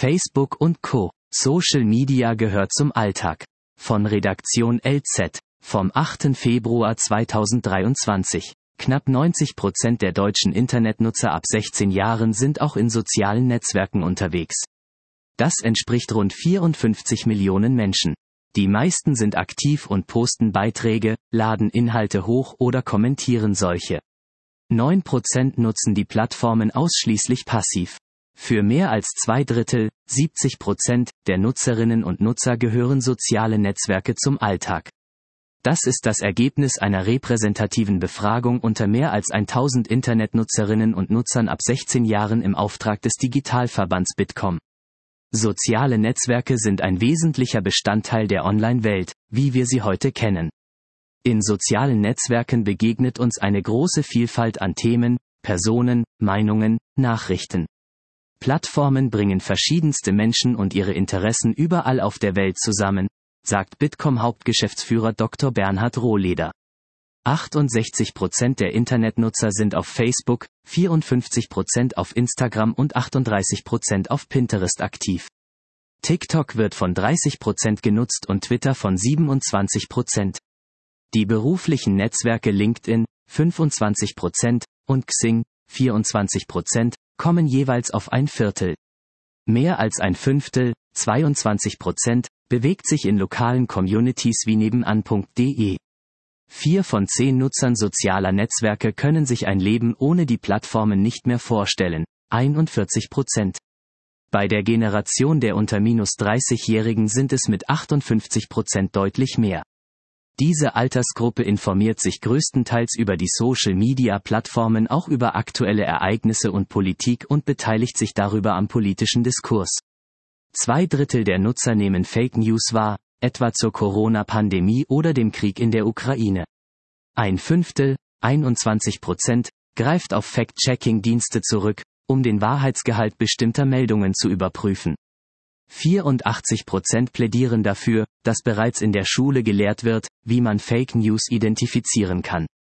Facebook und Co. Social Media gehört zum Alltag. Von Redaktion LZ. Vom 8. Februar 2023. Knapp 90% der deutschen Internetnutzer ab 16 Jahren sind auch in sozialen Netzwerken unterwegs. Das entspricht rund 54 Millionen Menschen. Die meisten sind aktiv und posten Beiträge, laden Inhalte hoch oder kommentieren solche. 9% nutzen die Plattformen ausschließlich passiv. Für mehr als 2/3, 70% der Nutzerinnen und Nutzer gehören soziale Netzwerke zum Alltag. Das ist das Ergebnis einer repräsentativen Befragung unter mehr als 1000 Internetnutzerinnen und Nutzern ab 16 Jahren im Auftrag des Digitalverbands Bitkom. Soziale Netzwerke sind ein wesentlicher Bestandteil der Online-Welt, wie wir sie heute kennen. In sozialen Netzwerken begegnet uns eine große Vielfalt an Themen, Personen, Meinungen, Nachrichten. Plattformen bringen verschiedenste Menschen und ihre Interessen überall auf der Welt zusammen, sagt Bitkom-Hauptgeschäftsführer Dr. Bernhard Rohleder. 68% der Internetnutzer sind auf Facebook, 54% auf Instagram und 38% auf Pinterest aktiv. TikTok wird von 30% genutzt und Twitter von 27%. Die beruflichen Netzwerke LinkedIn, 25%, und Xing, 24%, kommen jeweils auf 1/4. Mehr als 1/5, 22%, bewegt sich in lokalen Communities wie nebenan.de. 4 von 10 Nutzern sozialer Netzwerke können sich ein Leben ohne die Plattformen nicht mehr vorstellen, 41%. Bei der Generation der unter -30-Jährigen sind es mit 58% deutlich mehr. Diese Altersgruppe informiert sich größtenteils über die Social-Media-Plattformen auch über aktuelle Ereignisse und Politik und beteiligt sich darüber am politischen Diskurs. 2/3 der Nutzer nehmen Fake News wahr, etwa zur Corona-Pandemie oder dem Krieg in der Ukraine. 1/5, 21%, greift auf Fact-Checking-Dienste zurück, um den Wahrheitsgehalt bestimmter Meldungen zu überprüfen. 84% plädieren dafür, dass bereits in der Schule gelehrt wird, wie man Fake News identifizieren kann.